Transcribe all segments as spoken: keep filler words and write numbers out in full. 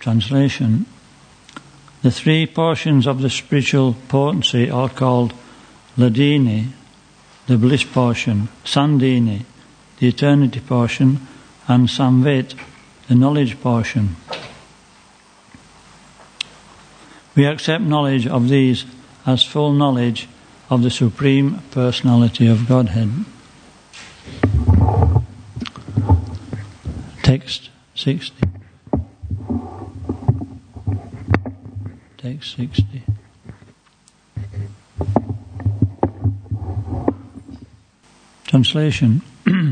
Translation. The three portions of the spiritual potency are called Ladini, the bliss portion, Sandini, the eternity portion, and Samvit, the knowledge portion. We accept knowledge of these as full knowledge of the Supreme Personality of Godhead. Text sixty. Text sixty. Translation.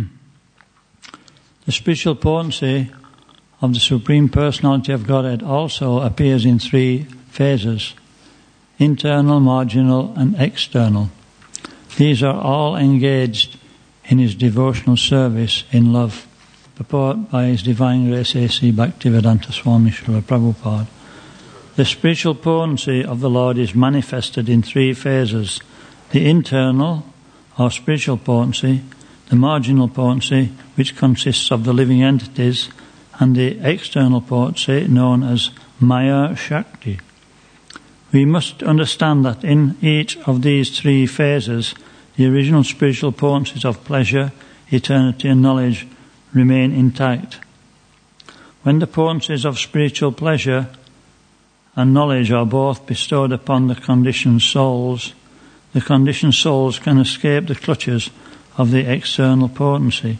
The spiritual potency of the Supreme Personality of Godhead also appears in three phases: internal, marginal, and external. These are all engaged in his devotional service in love. Purport by His Divine Grace A C Bhaktivedanta Swami Srila Prabhupada. The spiritual potency of the Lord is manifested in three phases: the internal, or spiritual potency, the marginal potency, which consists of the living entities, and the external potency known as Maya Shakti. We must understand that in each of these three phases, the original spiritual potencies of pleasure, eternity, and knowledge remain intact. When the potencies of spiritual pleasure and knowledge are both bestowed upon the conditioned souls, the conditioned souls can escape the clutches of the external potency.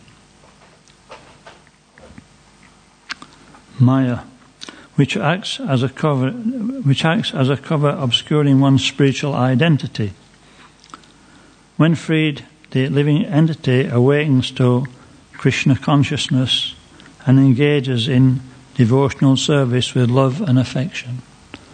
Maya, which acts as a cover, which acts as a cover obscuring one's spiritual identity. When freed, the living entity awakens to Krishna consciousness and engages in devotional service with love and affection.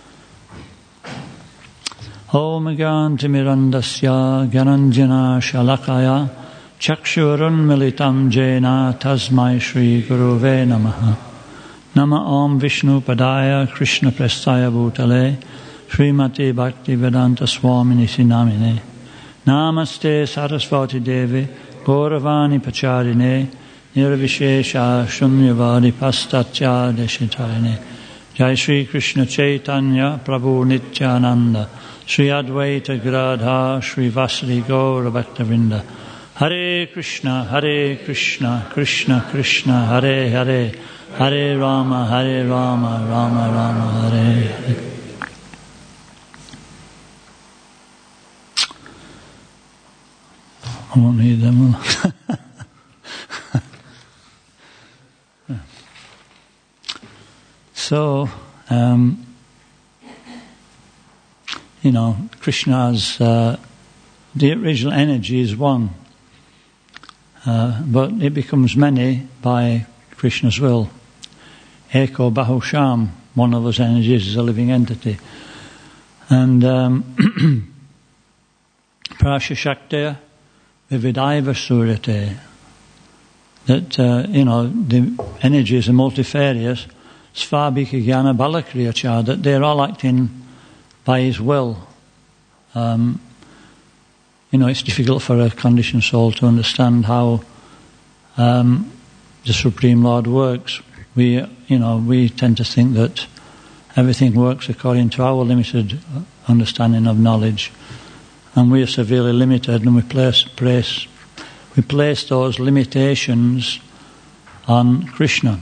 Om Gantimirandasya Gyananjana Shalakaya Chakshurun Militam Jena Tasmai Shri Guruve Namaha. Nama Om Vishnu Padaya Krishna Prestaya Bhutale Srimati Bhaktivedanta Swamini Sinamine. Namaste Sarasvati Devi Gauravani Pacharine Nirvishesha Shunyavadi Pastatya Deshitayane. Jai Shri Krishna Chaitanya Prabhu Nityananda Shri Advaita Gradha Shri Vasari Gaura Bhaktavrinda. Hare Krishna Hare Krishna Krishna Krishna Hare Hare Hare Rama Hare Rama Rama Rama Hare Hare. I won't need them. So, um, you know, Krishna's, uh, the original energy is one, uh, but it becomes many by Krishna's will. Eko Bahusham, one of those energies is a living entity. And um, Prasha Shaktiya Vividaiva Suryate, that, uh, you know, the energies are multifarious, Svabhika Jnana Balakriyacha, that they're all acting by his will. Um, you know, it's difficult for a conditioned soul to understand how um, the Supreme Lord works. We, you know, we tend to think that everything works according to our limited understanding of knowledge, and we are severely limited, and we place, place, we place those limitations on Krishna.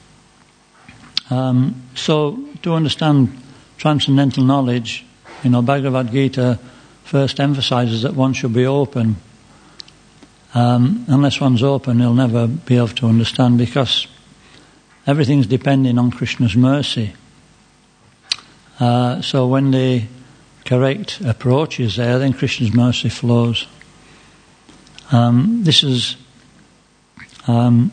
Um, so, to understand transcendental knowledge, you know, Bhagavad Gita first emphasizes that one should be open. Um, unless one's open, he'll never be able to understand, because everything's depending on Krishna's mercy. Uh, so when the correct approach is there, then Krishna's mercy flows. Um, this is um,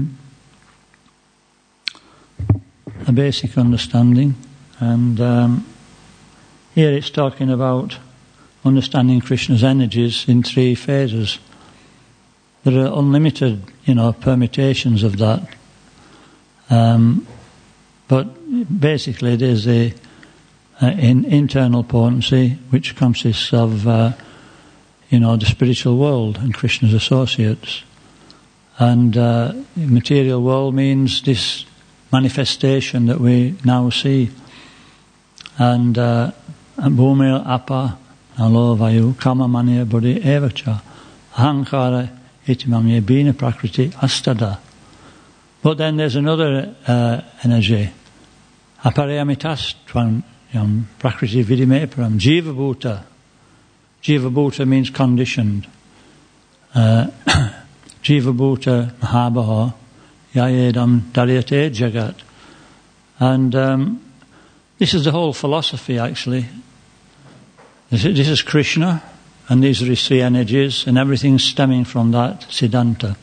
a basic understanding, and um, here it's talking about understanding Krishna's energies in three phases. There are unlimited, you know, permutations of that, um, but basically it is a, a in, internal potency which consists of, uh, you know, the spiritual world and Krishna's associates, and uh, material world means this manifestation that we now see. And uh, Bhumir apa alovayu kama manya buddhi evacha ahankara itimamye bina prakriti astada. But then there's another uh, energy. Aparayamitas tvam yam prakriti vidimeparam jiva bhuta. Jiva bhuta means conditioned. Uh, jiva bhuta mahabaha yayedam daryate jagat. And um, this is the whole philosophy, actually. This is, this is Krishna, and these are his three energies, and everything stemming from that Siddhanta.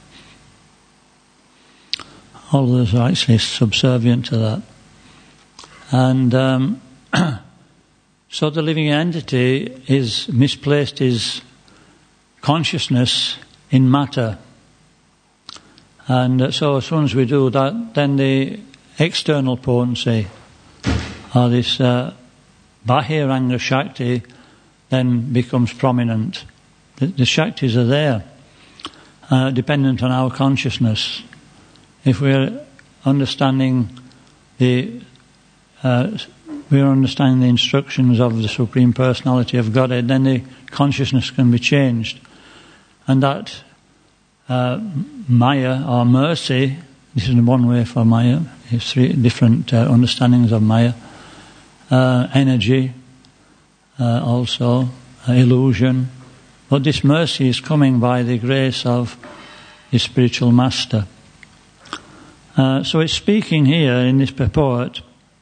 All of those are actually subservient to that. And um, so the living entity is misplaced his consciousness in matter. And uh, so as soon as we do that, then the external potency, or this uh, Bahiranga Shakti, then becomes prominent. The, the Shaktis are there, uh, dependent on our consciousness. If we're understanding the, uh, we're understanding the instructions of the Supreme Personality of Godhead, then the consciousness can be changed. And that uh, Maya, or mercy, this is one way for Maya, there's three different uh, understandings of Maya. Uh, energy, uh, also uh, illusion, but this mercy is coming by the grace of the spiritual master. Uh, so it's speaking here in this purport.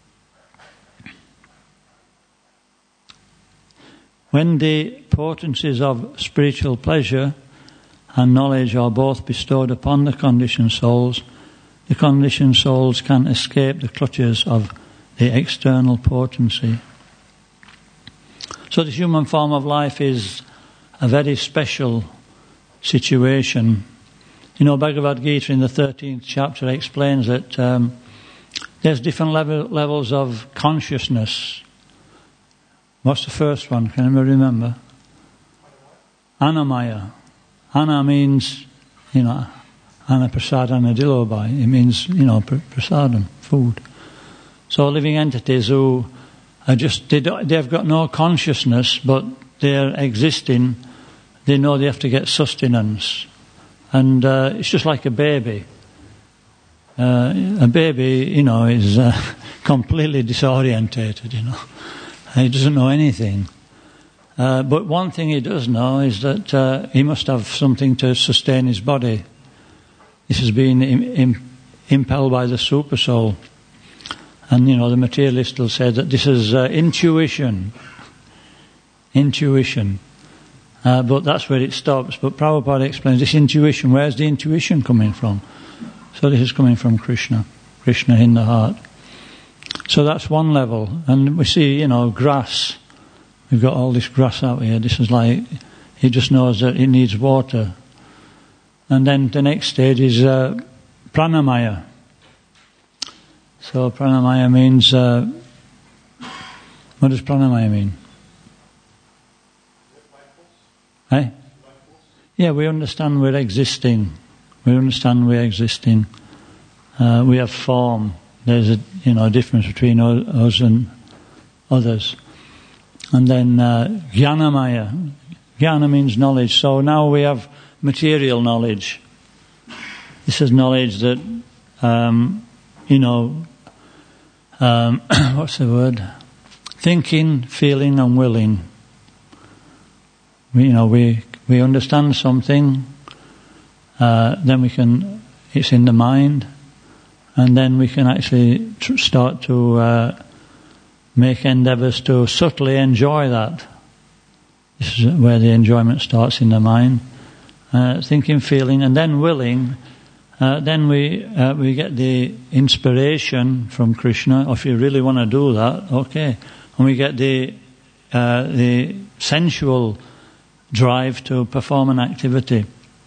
When the potencies of spiritual pleasure and knowledge are both bestowed upon the conditioned souls, the conditioned souls can escape the clutches of the external potency. So the human form of life is a very special situation. You know, Bhagavad Gita in the thirteenth chapter explains that um, there's different level, levels of consciousness. What's the first one? Can anybody remember? Annamaya. Anna means, you know, Anna prasadana dilobai. It means, you know, prasadam, food. So living entities who are just, they don't, they've got no consciousness, but they're existing, they know they have to get sustenance. And uh, it's just like a baby. Uh, a baby, you know, is uh, completely disorientated, you know. He doesn't know anything. Uh, but one thing he does know is that uh, he must have something to sustain his body. This has been im- im- impelled by the super soul. And, you know, the materialist will say that this is uh, intuition. Intuition. Uh, but that's where it stops. But Prabhupada explains this intuition. Where's the intuition coming from? So this is coming from Krishna. Krishna in the heart. So that's one level. And we see, you know, grass. We've got all this grass out here. This is like, he just knows that it needs water. And then the next stage is uh, pranamaya. So pranamaya means, uh, what does pranamaya mean? Eh? Yeah, we understand we're existing. We understand we're existing. Uh, we have form. There's a, you know, difference between us and others. And then uh, jnanamaya. Jnana means knowledge. So now we have material knowledge. This is knowledge that, um, you know, um, what's the word? Thinking, feeling, and willing. We, you know, we we understand something. Uh, then we can. It's in the mind, and then we can actually tr- start to uh, make endeavours to subtly enjoy that. This is where the enjoyment starts, in the mind. Uh, thinking, feeling, and then willing. Uh, then we uh, we get the inspiration from Krishna. Or if you really want to do that, okay. And we get the uh, the sensual drive to perform an activity.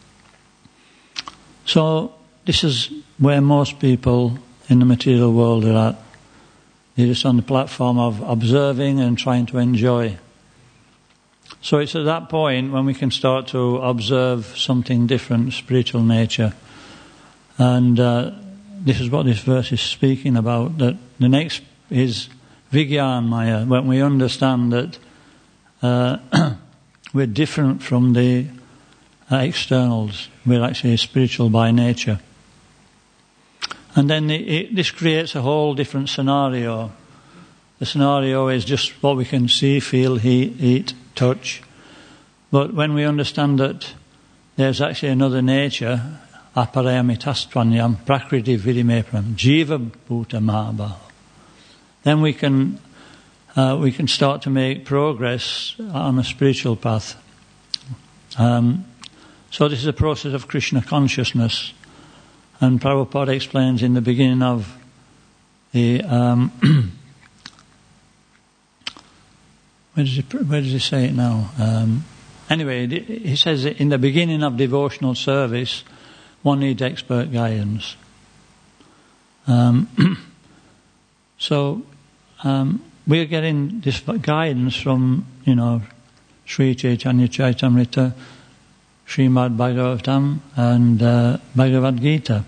So this is where most people in the material world are at. They're just on the platform of observing and trying to enjoy. So it's at that point when we can start to observe something different, spiritual nature. And uh, this is what this verse is speaking about, that the next is Vigyan Maya, when we understand that uh, we're different from the uh, externals. We're actually spiritual by nature. And then it, it, this creates a whole different scenario. The scenario is just what we can see, feel, heat, eat, touch. But when we understand that there's actually another nature, aparayamitastvanyam prakriti vidimepram jiva bhuta mahabha, then we can uh, we can start to make progress on a spiritual path. Um, so this is a process of Krishna consciousness, and Prabhupada explains in the beginning of the um, where does he where does he say it now? Um, anyway, he says that in the beginning of devotional service, one needs expert guidance. Um, so um, we're getting this guidance from, you know, Sri Chaitanya Chaitamrita, Srimad Bhagavatam, and uh, Bhagavad Gita.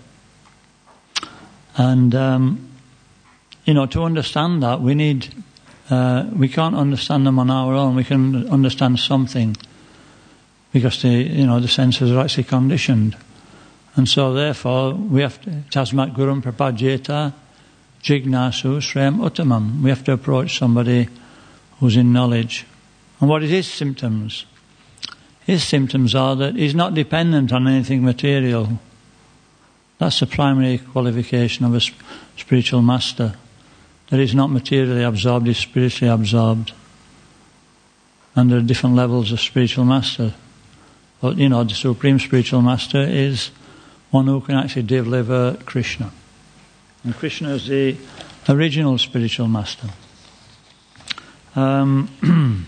And um, you know, to understand that, we need. Uh, we can't understand them on our own. We can understand something because the you know the senses are actually conditioned. And so, therefore, we have to, tasmat gurum prapadyeta jignasu shrem uttamam. We have to approach somebody who's in knowledge. And what are his symptoms? His symptoms are that he's not dependent on anything material. That's the primary qualification of a spiritual master. That he's not materially absorbed, he's spiritually absorbed. And there are different levels of spiritual master. But, you know, the supreme spiritual master is one who can actually deliver Krishna. And Krishna is the original spiritual master. Um,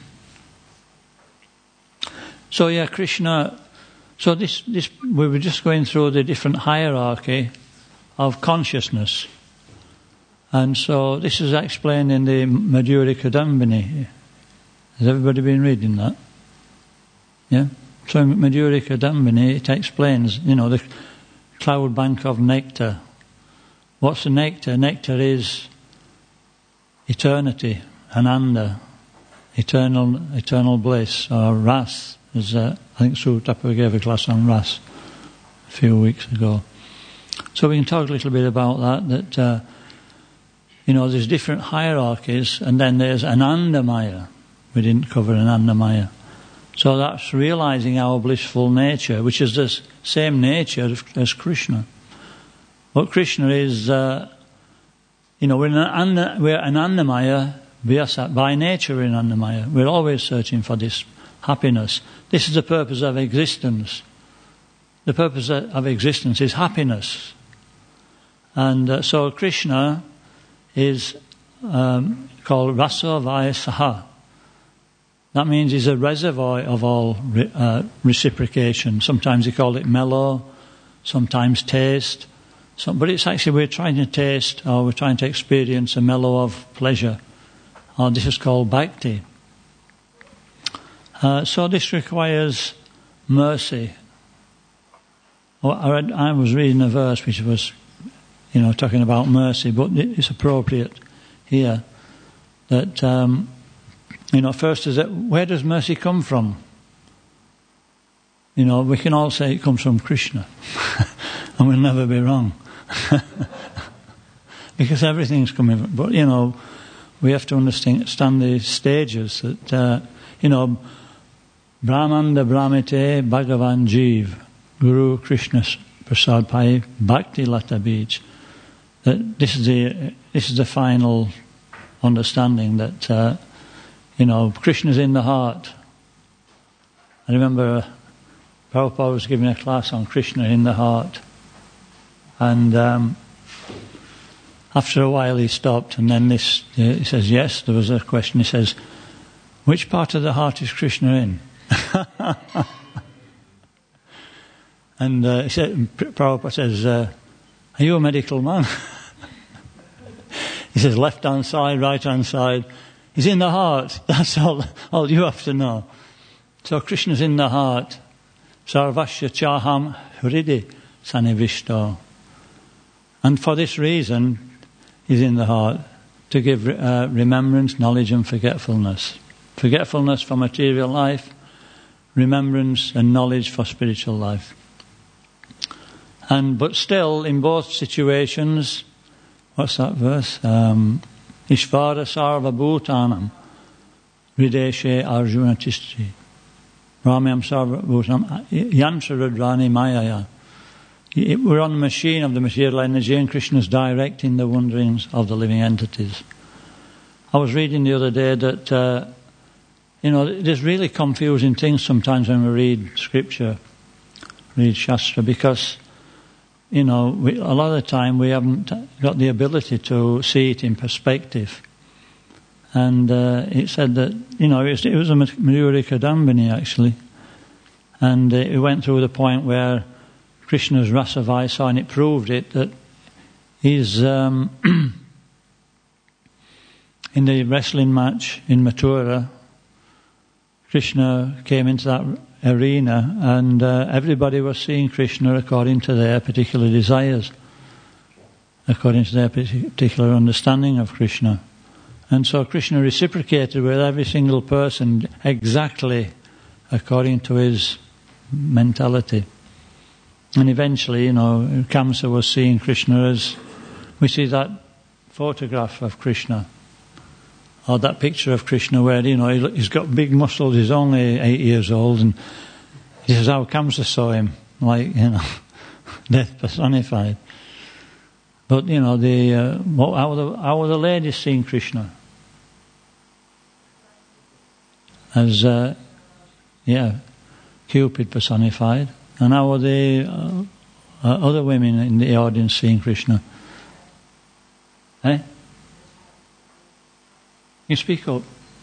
so yeah, Krishna, so this, this, we were just going through the different hierarchy of consciousness. And so this is explained in the Madhurya Kadambini. Has everybody been reading that? Yeah? So in Madhurya Kadambini, it explains, you know, the cloud bank of nectar. What's the nectar? Nectar is eternity, ananda, eternal eternal bliss, or ras. As, uh, I think Sri Tapa gave a class on ras a few weeks ago. So we can talk a little bit about that, that, uh, you know, there's different hierarchies, and then there's Anandamaya. We didn't cover Anandamaya. So that's realizing our blissful nature, which is the same nature as Krishna. But Krishna is, uh, you know, we're an, we're an Anandamaya, by nature we're an Anandamaya. We're always searching for this happiness. This is the purpose of existence. The purpose of existence is happiness. And uh, so Krishna is um, called Rasa Vaya Saha. That means he's a reservoir of all re- uh, reciprocation. Sometimes they call it mellow, sometimes taste. So, but it's actually we're trying to taste or we're trying to experience a mellow of pleasure. Or this is called bhakti. Uh, so this requires mercy. Oh, I, read, I was reading a verse which was, you know, talking about mercy, but it's appropriate here that... Um, You know, first is that where does mercy come from? You know, we can all say it comes from Krishna, and we'll never be wrong, because everything's coming. From, but you know, we have to understand the stages that uh, you know, Brahmanda Brahmite Bhagavan Jeev Guru Krishna Prasad Pai Bhakti Lata Beach. That this is the this is the final understanding that. Uh, You know, Krishna's in the heart. I remember uh, Prabhupada was giving a class on Krishna in the heart. And um, after a while he stopped, and then this, uh, he says, yes, there was a question. He says, which part of the heart is Krishna in? And uh, he said, Prabhupada says, uh, are you a medical man? He says, left-hand side, right-hand side. He's in the heart. That's all, all you have to know. So Krishna's in the heart. Sarvasya chaham hridi sanivishto. And for this reason, is in the heart, to give uh, remembrance, knowledge and forgetfulness. Forgetfulness for material life, remembrance and knowledge for spiritual life. And but still, in both situations, what's that verse? Um, Ishvara sarva bhutanam videshe arjuna tisti ramyam sarva bhutanam yantra rudrani mayaya. We're on the machine of the material energy, and Krishna's directing the wanderings of the living entities. I was reading the other day that, uh, you know, there's really confusing things sometimes when we read scripture, read Shastra, because, you know, we, a lot of the time we haven't got the ability to see it in perspective. And uh, it said that, you know, it was, it was a Mayuri Kadambini, actually. And uh, it went through the point where Krishna's Rasa Vaisa, and it proved it, that he's um, in the wrestling match in Mathura, Krishna came into that arena, and uh, everybody was seeing Krishna according to their particular desires, according to their particular understanding of Krishna. And so Krishna reciprocated with every single person exactly according to his mentality. And eventually, you know, Kamsa was seeing Krishna as, we see that photograph of Krishna, or that picture of Krishna where, you know, he's got big muscles, he's only eight years old, and he says how Kamsa saw him, like, you know, death personified. But, you know, the, uh, how, the, how are the ladies seeing Krishna? As, uh, yeah, Cupid personified. And how are the uh, uh, other women in the audience seeing Krishna? Eh? You speak up.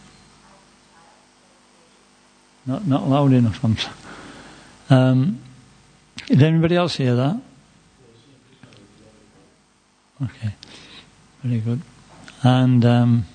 Not not loud enough. I'm sorry. Um, did anybody else hear that? Okay, very good. And um,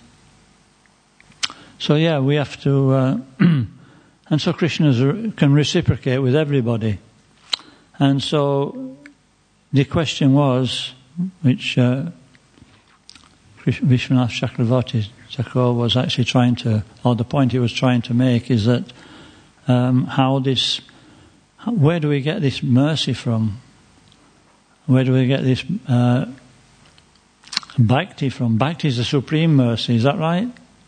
so yeah, we have to. Uh, and so Krishna can reciprocate with everybody. And so the question was, which uh, Vishwanath Chakravarti Thakur was actually trying to, or the point he was trying to make, is that um, how this, where do we get this mercy from? Where do we get this uh, bhakti from? Bhakti is the supreme mercy, is that right?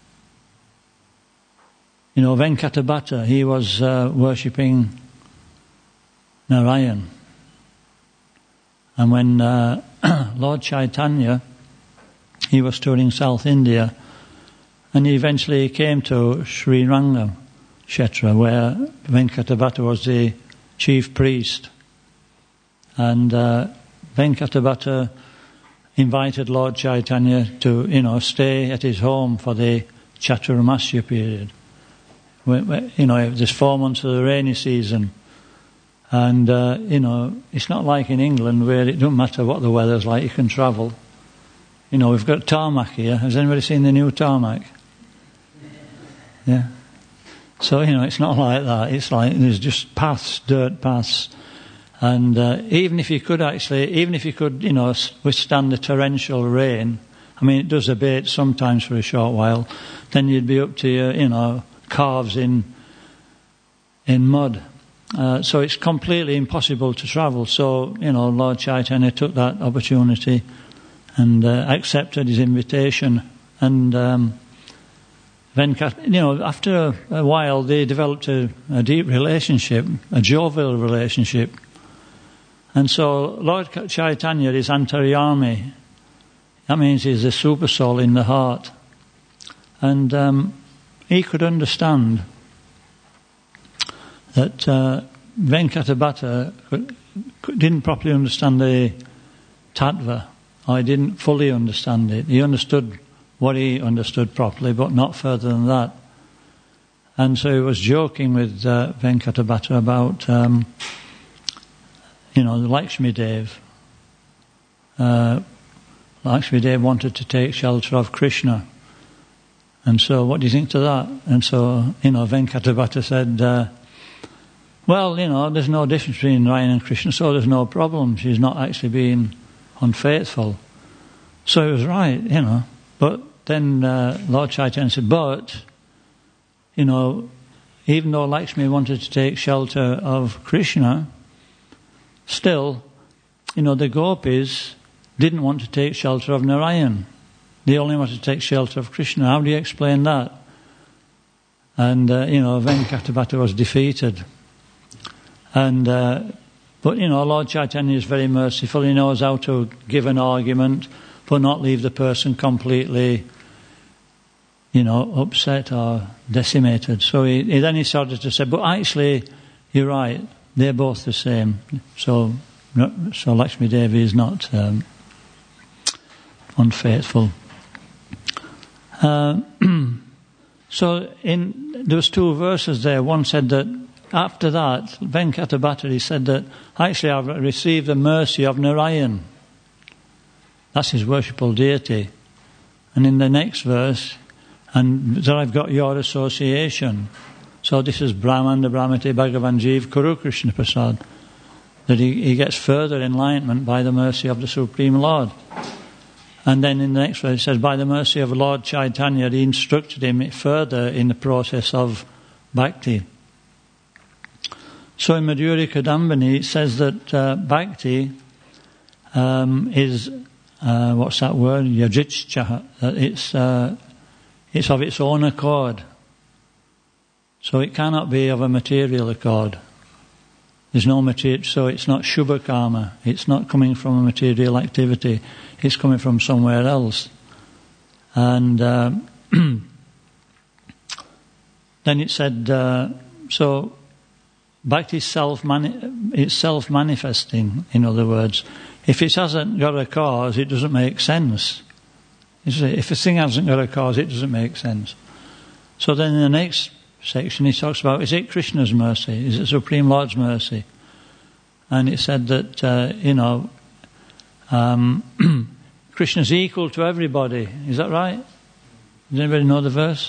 You know, Venkatabhata, he was uh, worshipping Narayan. And when uh, Lord Chaitanya, he was touring South India, and he eventually came to Sri Rangam Kshetra, where Venkatabhata was the chief priest. And uh, Venkatabhata invited Lord Chaitanya to, you know, stay at his home for the Chaturmasya period. You know, there's four months of the rainy season. And, uh, you know, it's not like in England where it doesn't matter what the weather's like, you can travel. You know, we've got tarmac here. Has anybody seen the new tarmac? Yeah. So, you know, it's not like that. It's like there's just paths, dirt paths. And uh, even if you could actually, even if you could, you know, withstand the torrential rain, I mean, it does abate sometimes for a short while, then you'd be up to your, you know, calves in in mud. Uh, so it's completely impossible to travel. So, you know, Lord Chaitanya took that opportunity and uh, accepted his invitation. And um, Venkat, you know, after a, a while they developed a, a deep relationship, a jovial relationship. And so Lord Chaitanya is Antaryami. That means he's the super soul in the heart. And um, he could understand that uh, Venkatabhata didn't properly understand the tattva, or he didn't fully understand it. He understood what he understood properly, but not further than that. And so he was joking with uh, Venkatabhata about, um, you know, the Lakshmi Dev. Uh, Lakshmi Dev wanted to take shelter of Krishna. And so what do you think to that? And so, you know, Venkatabhata said, uh, well, you know, there's no difference between Ryan and Krishna, so there's no problem. She's not actually being unfaithful. So he was right, you know. But then uh, Lord Chaitanya said, but, you know, even though Lakshmi wanted to take shelter of Krishna, still, you know, the gopis didn't want to take shelter of Narayan. They only wanted to take shelter of Krishna. How do you explain that? And, uh, you know, Venkatapati was defeated. And, uh, but, you know, Lord Chaitanya is very merciful. He knows how to give an argument, but not leave the person completely, you know, upset or decimated. So he, he then he started to say, but actually, you're right, they're both the same. So, so Lakshmi Devi is not um, unfaithful. Uh, so in there was two verses there. One said that after that, Venkatapati said that actually I've received the mercy of Narayan. That's his worshipful deity. And in the next verse, and that I've got your association. So this is Brahmanda Brahmate Bhagavan Jeev Kuru Krishna Prasad. That he, he gets further enlightenment by the mercy of the Supreme Lord. And then in the next verse it says, by the mercy of Lord Chaitanya, he instructed him further in the process of bhakti. So in Madhuri Kadambini it says that uh, bhakti um, is, uh, what's that word? Yajitscha. It's, uh, it's of its own accord. So it cannot be of a material accord. There's no material, so it's not Shubha Karma. It's not coming from a material activity. It's coming from somewhere else. And uh, then it said, uh, so bhakti is self mani- it's self-manifesting, in other words. If it hasn't got a cause, it doesn't make sense. If a thing hasn't got a cause, it doesn't make sense. So then in the next section he talks about, is it Krishna's mercy? Is it Supreme Lord's mercy? And it said that, uh, you know, um, Krishna's equal to everybody. Is that right? Does anybody know the verse?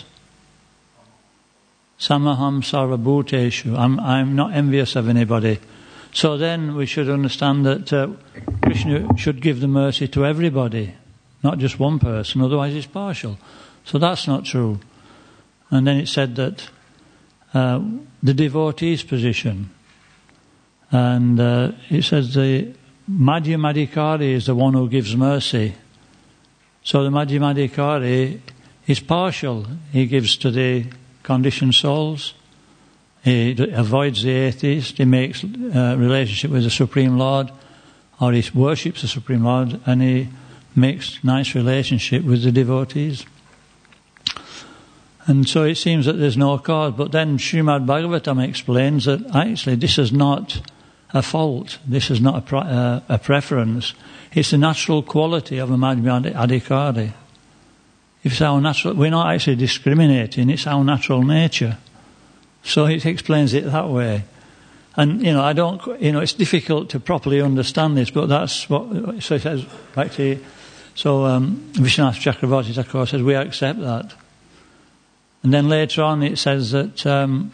Samaham sarvabhuteshu. I'm, I'm not envious of anybody. So then we should understand that uh, Krishna should give the mercy to everybody, not just one person, otherwise it's partial. So that's not true. And then it said that uh, the devotee's position, and uh, it says the Madhyamadikari is the one who gives mercy. So the Madhyamadikari is partial. He gives to the conditioned souls. He avoids the atheist. He makes a relationship with the Supreme Lord, or he worships the Supreme Lord, and he makes nice relationship with the devotees. And so it seems that there's no cause. But then Srimad Bhagavatam explains that actually this is not a fault. This is not a, pre- uh, a preference. It's a natural quality of a Madhya Adhikari. It's our natural, we're not actually discriminating. It's our natural nature. So it explains it that way. And, you know, I don't, you know, it's difficult to properly understand this, but that's what, so it says, actually, so um, Vishwanath Chakravarti Thakur says, we accept that. And then later on it says that, um,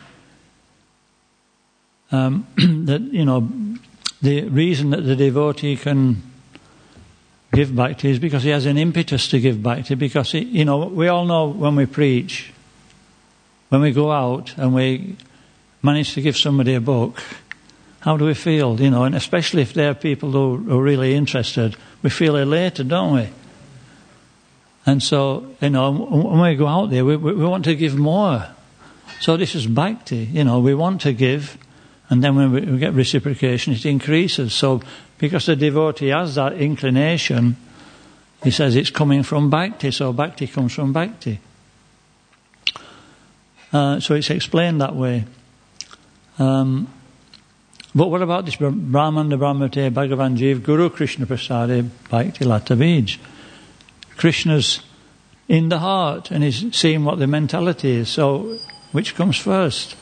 um, that, you know, the reason that the devotee can give bhakti is because he has an impetus to give bhakti, because, he, you know, we all know when we preach, when we go out and we manage to give somebody a book, how do we feel? You know, and especially if they're people who are really interested, we feel elated, don't we? And so, you know, when we go out there, we, we want to give more. So this is bhakti, you know, we want to give, and then when we get reciprocation, it increases. So because the devotee has that inclination, he says it's coming from bhakti, so bhakti comes from bhakti. Uh, so it's explained that way. Um, but what about this Brahmanda Brahmate Bhagavan Jeev Guru Krishna Prasade Bhakti Lata Bij? Krishna's in the heart and he's seeing what the mentality is. So which comes first?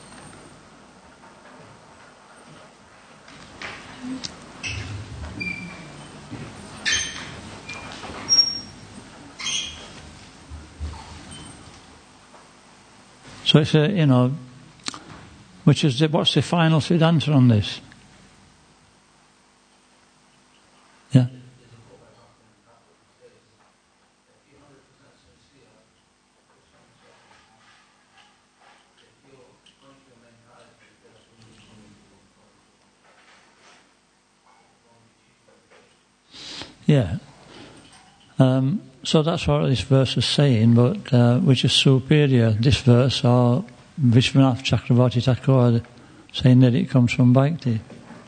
So it's a, you know, which is the, what's the final Siddhanta on this? Yeah. Yeah. Um, so that's what this verse is saying, but uh, which is superior, this verse or Vishwanath Chakravarti Thakur saying that it comes from Bhakti.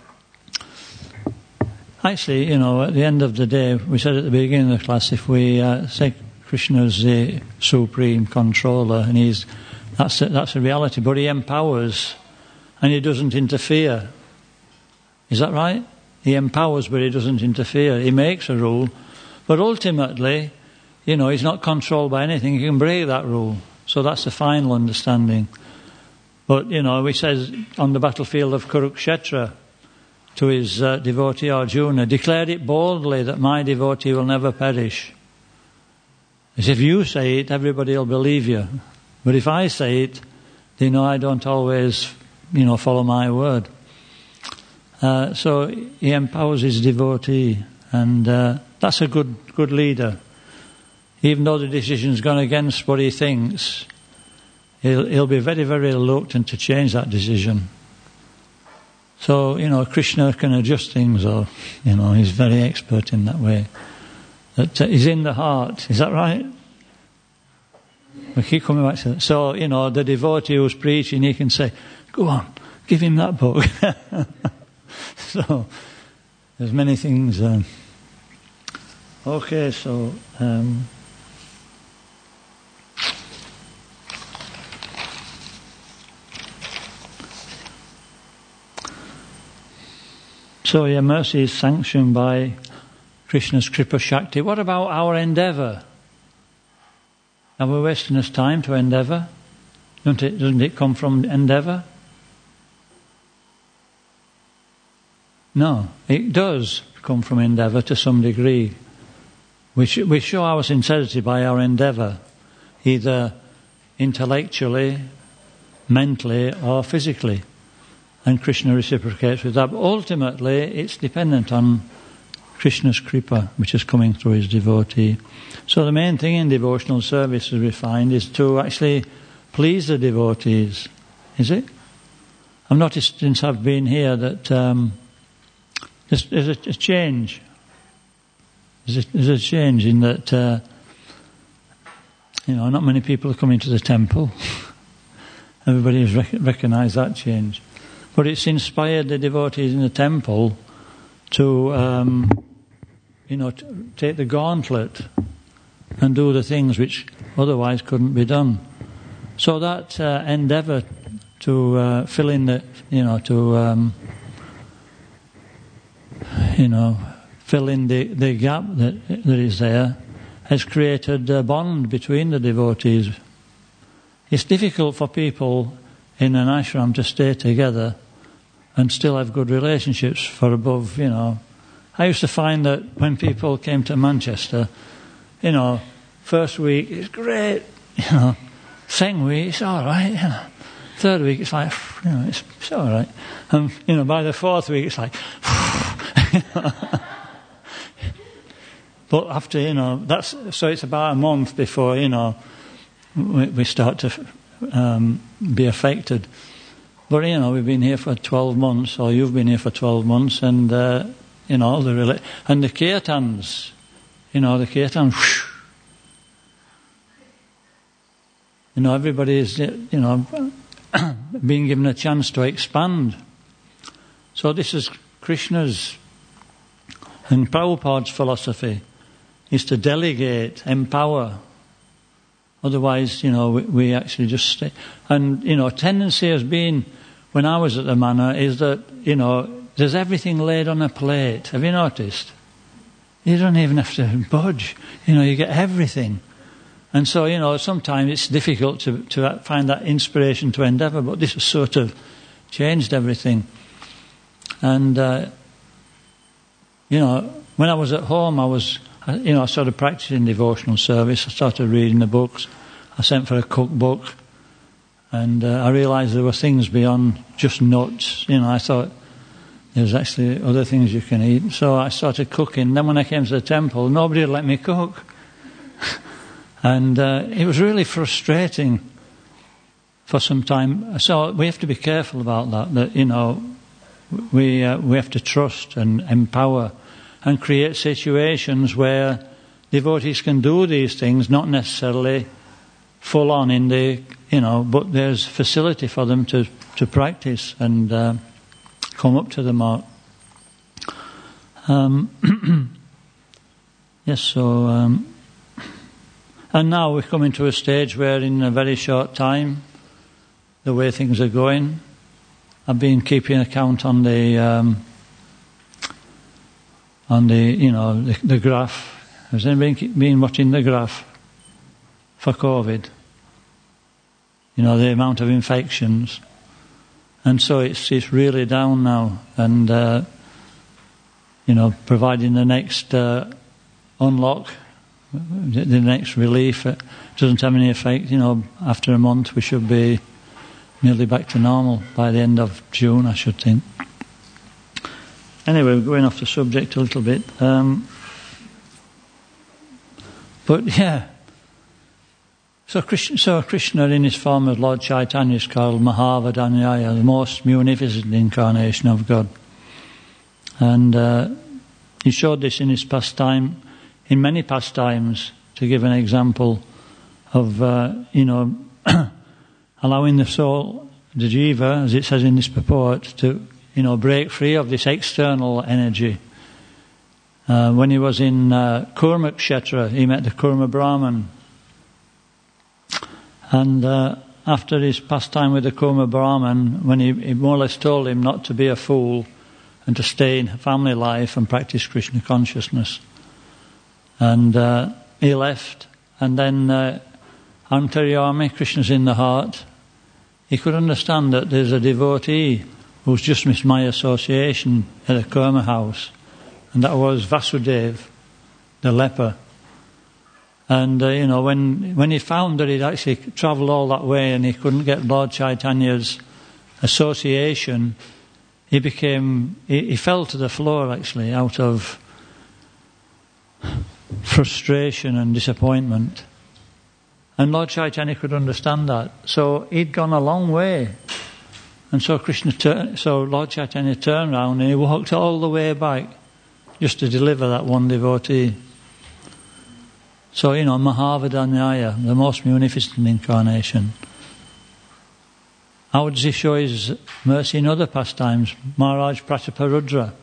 Actually, you know, at the end of the day, we said at the beginning of the class, if we uh, say Krishna's the supreme controller, and he's that's a, that's a reality, but he empowers and he doesn't interfere. Is that right? He empowers, but he doesn't interfere. He makes a rule, but ultimately, you know, he's not controlled by anything. He can break that rule. So that's the final understanding. But, you know, he says on the battlefield of Kurukshetra to his uh, devotee Arjuna, declare it boldly that my devotee will never perish. As if you say it, everybody will believe you. But if I say it, they know I don't always, you know, follow my word. Uh, so he empowers his devotee, and uh, that's a good good leader. Even though the decision's gone against what he thinks, he'll, he'll be very, very reluctant to change that decision. So, you know, Krishna can adjust things, or, you know, he's very expert in that way. That uh, he's in the heart. Is that right? We keep coming back to that. So, you know, the devotee who's preaching, he can say, go on, give him that book. So, there's many things. Um, okay, so... Um, So your mercy is sanctioned by Krishna's Kripa Shakti. What about our endeavour? Are we wasting us time to endeavour? Doesn't it, doesn't it come from endeavour? No, it does come from endeavour to some degree. We, sh- we show our sincerity by our endeavour, either intellectually, mentally or physically. And Krishna reciprocates with that. But ultimately, it's dependent on Krishna's Kripa, which is coming through his devotee. So the main thing in devotional service, as we find, is to actually please the devotees. Is it? I've noticed since I've been here that um, there's, there's a, a change. There's a, there's a change in that, uh, you know, not many people are coming to the temple. Everybody has rec- recognised that change. But it's inspired the devotees in the temple to, um, you know, t- take the gauntlet and do the things which otherwise couldn't be done. So that uh, endeavour to uh, fill in the, you know, to, um, you know, fill in the, the gap that that is there has created a bond between the devotees. It's difficult for people in an ashram to stay together and still have good relationships for above, you know. I used to find that when people came to Manchester, you know, first week it's great, you know, second week it's all right, you know, third week it's like, you know, it's, it's all right, and, you know, by the fourth week it's like, you know. But after, you know, that's, so it's about a month before, you know, we, we start to um, be affected. But, you know, we've been here for twelve months, or you've been here for twelve months, and, uh, you know, the rela- and the kirtans, you know, the kirtans, whoosh, you know, everybody is, you know, being given a chance to expand. So this is Krishna's and Prabhupada's philosophy, is to delegate, empower. Otherwise, you know, we, we actually just stay. And, you know, tendency has been, when I was at the manor, is that, you know, there's everything laid on a plate. Have you noticed? You don't even have to budge. You know, you get everything. And so, you know, sometimes it's difficult to, to find that inspiration to endeavour, but this has sort of changed everything. And, uh, you know, when I was at home, I was, you know, I started practicing devotional service. I started reading the books. I sent for a cookbook. And uh, I realised there were things beyond just nuts. You know, I thought there's actually other things you can eat. So I started cooking. Then when I came to the temple, nobody would let me cook. And uh, it was really frustrating for some time. So we have to be careful about that, that, you know, we uh, we have to trust and empower and create situations where devotees can do these things, not necessarily full on in the, you know, but there's facility for them to, to practice and uh, come up to the mark. Um, yes, so, um, and now we're coming to a stage where in a very short time, the way things are going, I've been keeping account on the, um, on the, you know, the, the graph. Has anybody been watching the graph for COVID? You know, the amount of infections. And so it's it's really down now. And, uh, you know, providing the next uh, unlock, the next relief, it doesn't have any effect. You know, after a month we should be nearly back to normal by the end of June, I should think. Anyway, we're going off the subject a little bit. Um, But yeah, so Krishna, so Krishna in his form as Lord Chaitanya is called Mahavadanyaya, the most munificent incarnation of God. And uh, he showed this in his pastime, in many pastimes, to give an example of, uh, you know, allowing the soul, the jiva, as it says in this purport, to, you know, break free of this external energy. Uh, when he was in uh, Kurma Kshetra, he met the Kurma Brahman. And uh, after his pastime with the Kurma Brahman, when he, he more or less told him not to be a fool and to stay in family life and practice Krishna consciousness. And uh, he left. And then uh, Antaryami, Krishna's in the heart, he could understand that there's a devotee who's just missed my association at a Kurma house. And that was Vasudeva, the leper. And, uh, you know, when when he found that he'd actually travelled all that way and he couldn't get Lord Chaitanya's association, he became, he, he fell to the floor, actually, out of frustration and disappointment. And Lord Chaitanya could understand that. So he'd gone a long way. And so Krishna, tur- so Lord Chaitanya turned around and he walked all the way back, just to deliver that one devotee. So, you know, Mahavadanyaya, the most munificent incarnation. How does he show his mercy in other pastimes? Maharaj Prataparudra.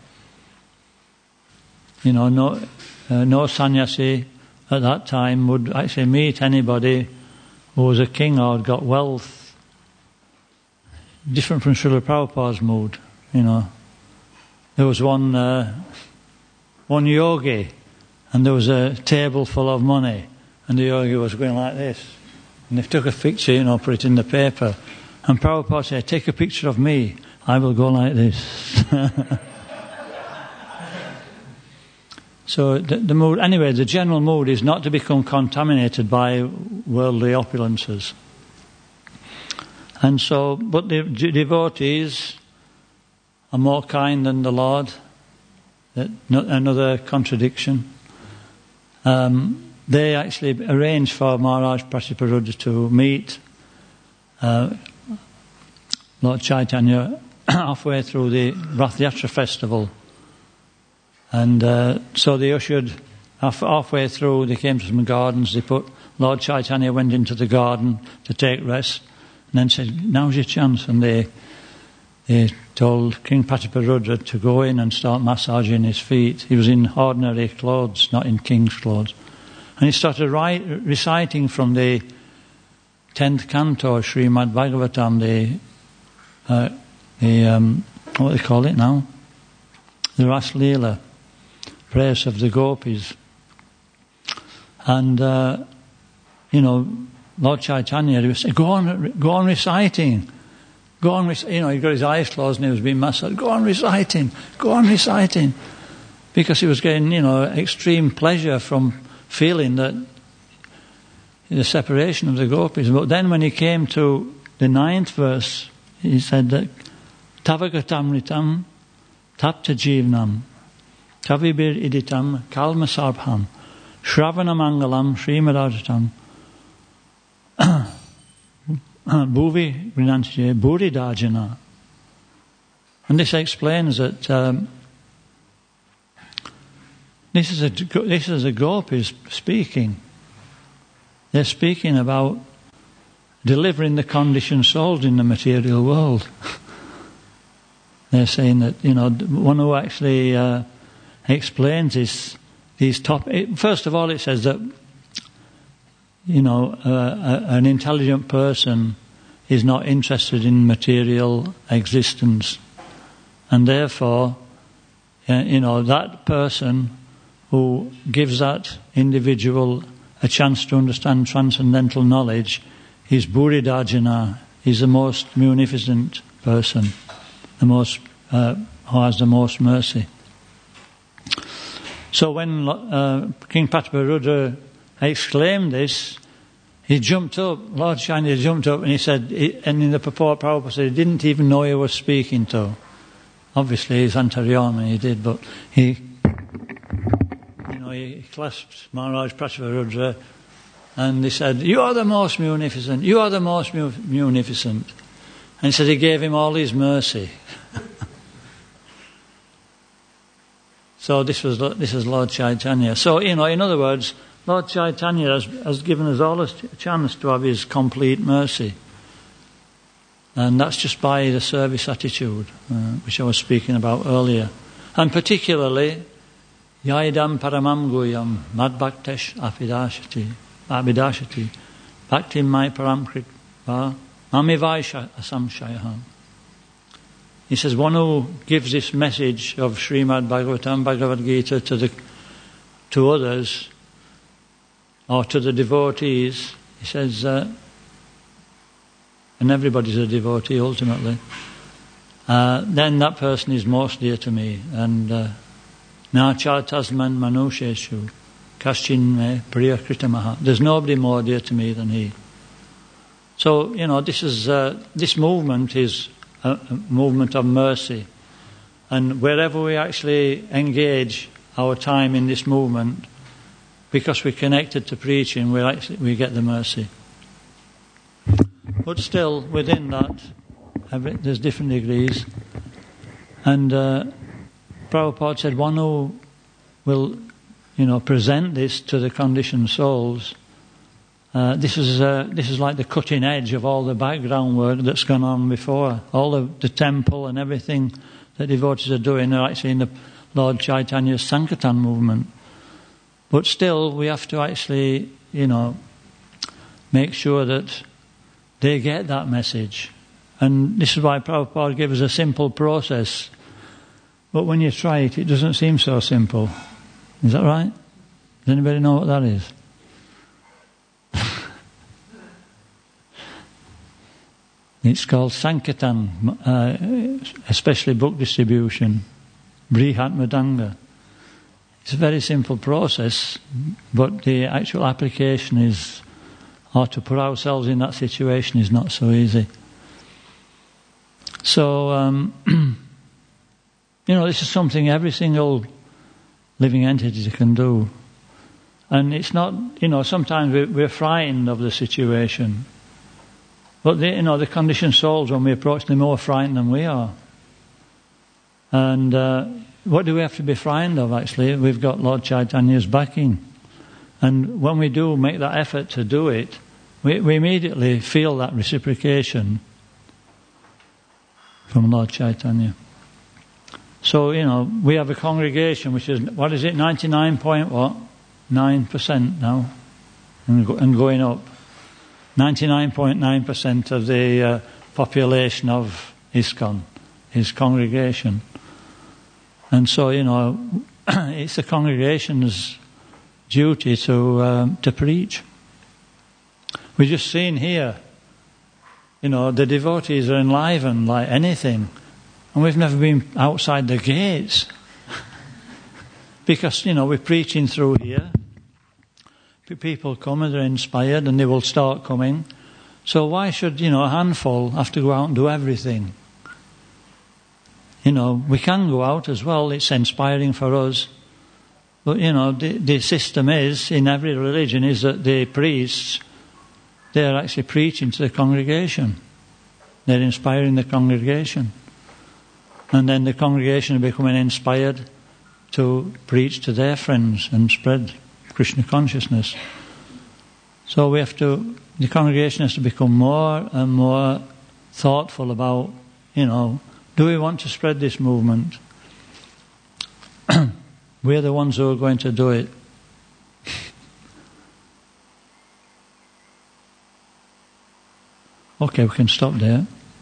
You know, no, uh, no sannyasi at that time would actually meet anybody who was a king or had got wealth. Different from Srila Prabhupada's mood, you know. There was one... Uh, One yogi, and there was a table full of money, and the yogi was going like this. And they took a picture, you know, put it in the paper. And Prabhupada said, take a picture of me, I will go like this. So the, the mood, anyway, the general mood is not to become contaminated by worldly opulences. And so, but the devotees are more kind than the Lord. Another contradiction. Um, they actually arranged for Maharaj Prataparudra to meet uh, Lord Chaitanya halfway through the Rath Yatra festival. And uh, so they ushered, half, halfway through, they came to some gardens, they put, Lord Chaitanya went into the garden to take rest, and then said, now's your chance. And they They told King Prataparudra to go in and start massaging his feet. He was in ordinary clothes, not in king's clothes. And he started write, reciting from the tenth canto, Srimad Bhagavatam, the, uh, the um, what do they call it now? The Ras Leela, praise of the gopis. And, uh, you know, Lord Chaitanya, he was saying, go on, go on reciting. Go on, you know, he got his eyes closed and he was being massaged. Go on reciting, go on reciting. Because he was getting, you know, extreme pleasure from feeling that the separation of the gopis. But then when he came to the ninth verse, he said that Tavagatamritam Tapta Jivnam Kavibir Iditam Kalma Sarbham Shravana Mangalam Srimadajatam Bhuvi Vrinantiye Bhuri Dajana. And this explains that um, This is a this is a gopis speaking. They're speaking about delivering the conditioned souls in the material world. They're saying that, you know, one who actually uh, explains this, these top. It, first of all, it says that, you know, uh, a, an intelligent person is not interested in material existence, and therefore, uh, you know, that person who gives that individual a chance to understand transcendental knowledge is Buridharjana. He's the most munificent person, the most uh, who has the most mercy. So when uh, King Prataparudra exclaimed this, he jumped up, Lord Chaitanya jumped up and he said, and in the purport Prabhupada said he didn't even know he was speaking to. Obviously he's Antaryama, he did, but he, you know, he clasped Maharaj Prataparudra and he said, you are the most munificent, you are the most mu- munificent. And he said he gave him all his mercy. So this was this is Lord Chaitanya. So, you know, in other words, Lord Chaitanya has, has given us all a chance to have his complete mercy. And that's just by the service attitude, uh, which I was speaking about earlier. And particularly, Yaidam Paramam Guyam Madbhaktesh Apidashati Abhidashati Bhaktim Mai Paramkrit Mamivaisha Asamshayaham. He says, one who gives this message of Srimad Bhagavatam, Bhagavad Gita to the to others, or to the devotees, he says, uh, and everybody's a devotee ultimately, uh, then that person is most dear to me. And Na chartasman manusheshu kaschin me priya kritamaha. There's nobody more dear to me than he. So, you know, this is uh, this movement is a, a movement of mercy. And wherever we actually engage our time in this movement, because we're connected to preaching, we actually, we get the mercy. But still, within that, every, there's different degrees. And uh, Prabhupada said, one who will, you know, present this to the conditioned souls, uh, this is uh, this is like the cutting edge of all the background work that's gone on before. All the, the temple and everything that devotees are doing are actually in the Lord Chaitanya's Sankirtan movement. But still, we have to actually, you know, make sure that they get that message. And this is why Prabhupada gave us a simple process. But when you try it, it doesn't seem so simple. Is that right? Does anybody know what that is? It's called Sankirtan, uh, especially book distribution, Brihat Madanga. It's a very simple process, but the actual application is, or to put ourselves in that situation is not so easy. So, um, you know, this is something every single living entity can do. And it's not, you know, sometimes we're, we're frightened of the situation. But, the, you know, the conditioned souls, when we approach them, are more frightened than we are. And uh, what do we have to be frightened of, actually? We've got Lord Chaitanya's backing. And when we do make that effort to do it, we, we immediately feel that reciprocation from Lord Chaitanya. So, you know, we have a congregation which is, what is it, ninety-nine point what? nine percent now, and, go, and going up. ninety-nine point nine percent of the uh, population of ISKCON, his congregation. And so, you know, it's the congregation's duty to um, to preach. We've just seen here, you know, the devotees are enlivened like anything. And we've never been outside the gates. Because, you know, we're preaching through here. People come and they're inspired and they will start coming. So why should, you know, a handful have to go out and do everything? You know, we can go out as well. It's inspiring for us. But, you know, the, the system is, in every religion, is that the priests, they're actually preaching to the congregation. They're inspiring the congregation. And then the congregation are becoming inspired. to preach to their friends and spread Krishna consciousness. So we have to, the congregation has to become more and more thoughtful about, you know, do we want to spread this movement? We're the ones who are going to do it. Okay, we can stop there.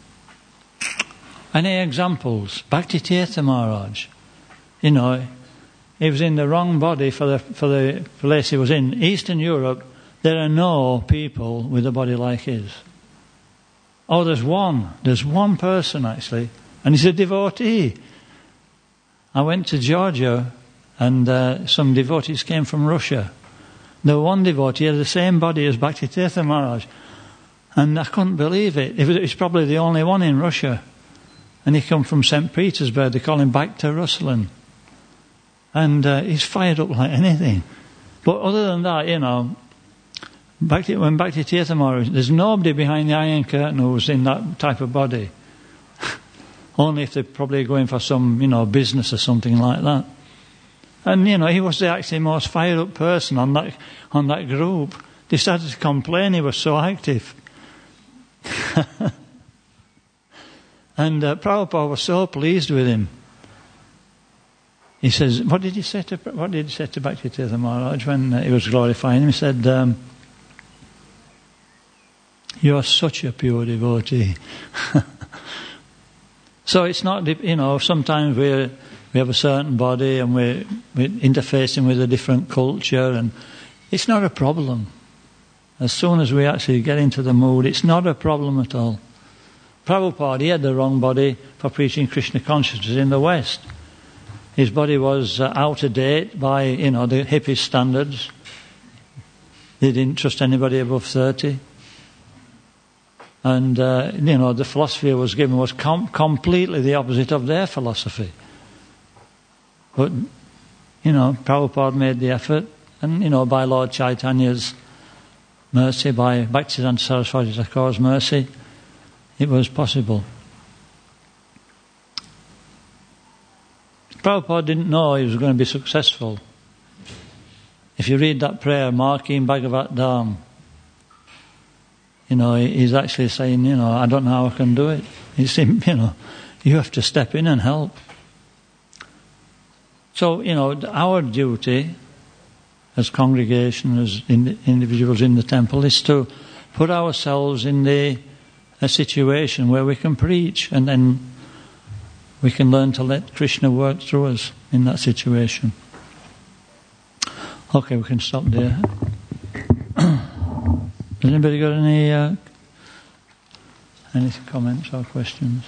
Any examples? Bhakti Tirtha Maharaj, you know, he was in the wrong body for the for the place he was in. Eastern Europe, there are no people with a body like his. Oh, there's one. There's one person actually, and he's a devotee. I went to Georgia, and uh, some devotees came from Russia. The one devotee had the same body as Bhakti Tirtha Maharaj, and I couldn't believe it. It was, it was probably the only one in Russia. And he come from Saint Petersburg. They call him Bhakta Ruslan. And uh, he's fired up like anything. But other than that, you know, Bhakti, when Bhakti Tirtha Maharaj, there's nobody behind the Iron Curtain who's in that type of body. Only if they're probably going for some, you know, business or something like that. And, you know, he was the actually most fired up person on that, on that group. They started to complain he was so active. And uh, Prabhupada was so pleased with him. He says, what did he say to what did he say to Bhakti Tirtha Maharaj when uh, he was glorifying him? He said, um, "You are such a pure devotee." So it's not, you know, sometimes we we have a certain body and we're, we're interfacing with a different culture, and it's not a problem. As soon as we actually get into the mood, it's not a problem at all. Prabhupada, he had the wrong body for preaching Krishna consciousness in the West. His body was uh, out of date by, you know, the hippie standards. They didn't trust anybody above thirty. And, uh, you know, the philosophy he was given was com- completely the opposite of their philosophy. But, you know, Prabhupada made the effort, and, you know, by Lord Chaitanya's mercy, by Bhaktisiddhanta Saraswati Thakur's mercy, it was possible. Prabhupada didn't know he was going to be successful. If you read that prayer, Markim Bhagavat Dham, you know, he's actually saying, you know, I don't know how I can do it. He's, you know, you have to step in and help. So, you know, our duty as congregation, as in, individuals in the temple, is to put ourselves in the a situation where we can preach, and then we can learn to let Krishna work through us in that situation. Okay, we can stop there. Has anybody got any uh, any comments or questions?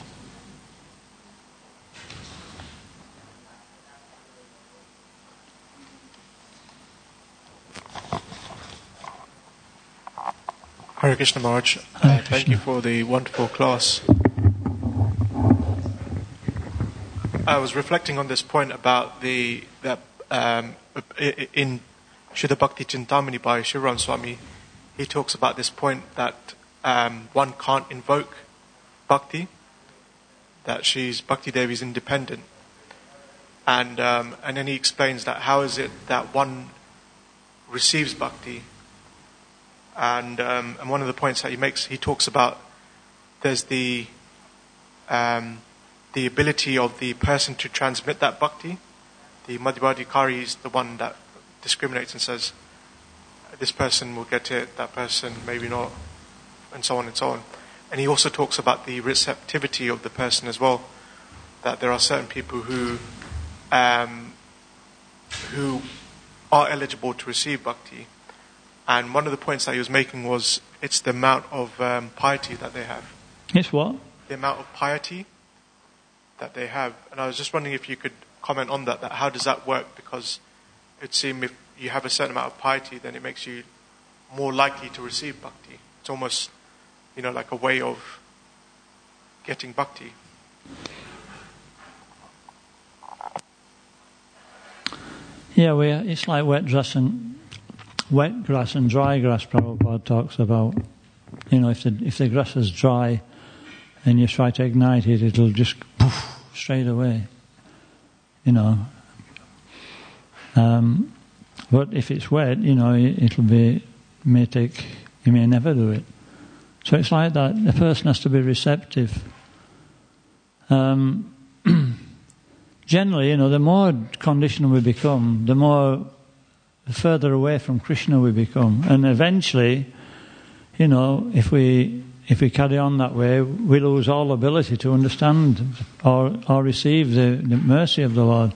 Hare Krishna Maharaj, uh, thank you for the wonderful class. I was reflecting on this point about the that um, in Shuddha Bhakti Chintamani by Shivaram Swami, he talks about this point that um, one can't invoke Bhakti, that she's Bhakti Devi is independent, and um, and then he explains that how is it that one receives Bhakti. And, um, and one of the points that he makes, he talks about there's the um, the ability of the person to transmit that bhakti. The Madhyavadikari is the one that discriminates and says, this person will get it, that person maybe not, and so on and so on. And he also talks about the receptivity of the person as well, that there are certain people who um, who are eligible to receive bhakti. And one of the points that he was making was it's the amount of um, piety that they have. It's what? The amount of piety that they have. And I was just wondering if you could comment on that, that how does that work? Because it would seem if you have a certain amount of piety, then it makes you more likely to receive bhakti. It's almost, you know, like a way of getting bhakti. Yeah, we it's like wet grass and wet grass and dry grass. Prabhupada talks about, you know, if the if the grass is dry and you try to ignite it, it'll just poof straight away. You know, Um, but if it's wet, you know, it'll be, may take, you may never do it. So it's like that. The person has to be receptive. Um, generally, you know, the more conditioned we become, the more the further away from Krishna we become. And eventually, you know, if we if we carry on that way, we lose all ability to understand or or receive the, the mercy of the Lord.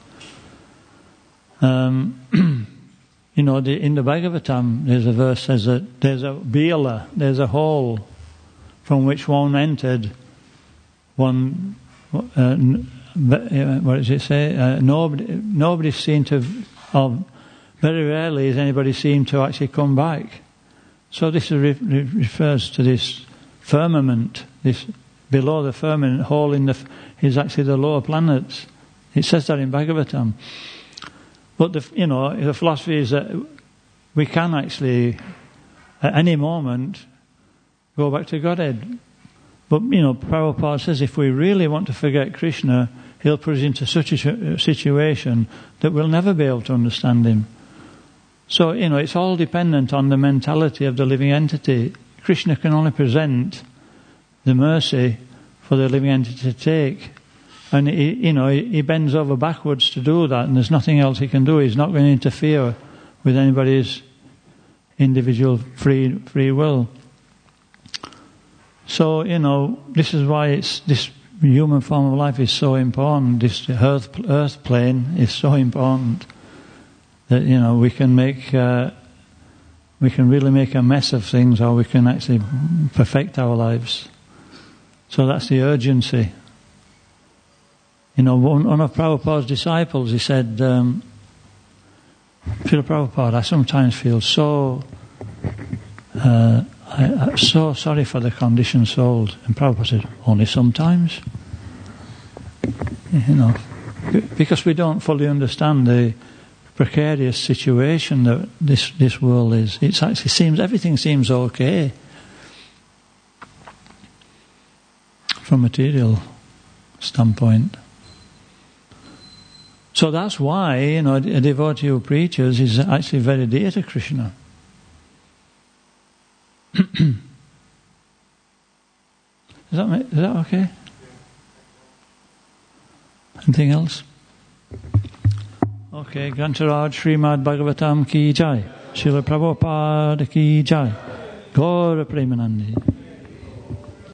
Um, you know, the, in the Bhagavatam, there's a verse says that there's a bila, there's a hole from which one entered, one, uh, what does it say? Uh, nobody, nobody's seen to, or very rarely has anybody seen to actually come back. So this re- re- refers to this firmament, this below the firmament hole in the is actually the lower planets. It says that in Bhagavatam. But the, you know, the philosophy is that we can actually, at any moment, go back to Godhead. But, you know, Prabhupada says if we really want to forget Krishna, he'll put us into such a situation that we'll never be able to understand him. So, you know, it's all dependent on the mentality of the living entity. Krishna can only present the mercy for the living entity to take. And, he, you know, he bends over backwards to do that, and there's nothing else he can do. He's not going to interfere with anybody's individual free free will. So, you know, this is why it's this human form of life is so important. This earth earth plane is so important that, you know, we can make uh, we can really make a mess of things, or we can actually perfect our lives. So that's the urgency. You know, one, one of Prabhupada's disciples, he said, um, Srila Prabhupada, I sometimes feel so, uh, I, I'm so sorry for the conditioned souls. And Prabhupada said, only sometimes? You know, because we don't fully understand the precarious situation that this, this world is. It actually seems, everything seems okay from material standpoint. So that's why, you know, a devotee who preaches is actually very dear to Krishna. Is that is that okay? Anything else? Okay, Grantaraj Srimad Bhagavatam ki jai. Srila Prabhupada ki jai. Gaura Premanandi.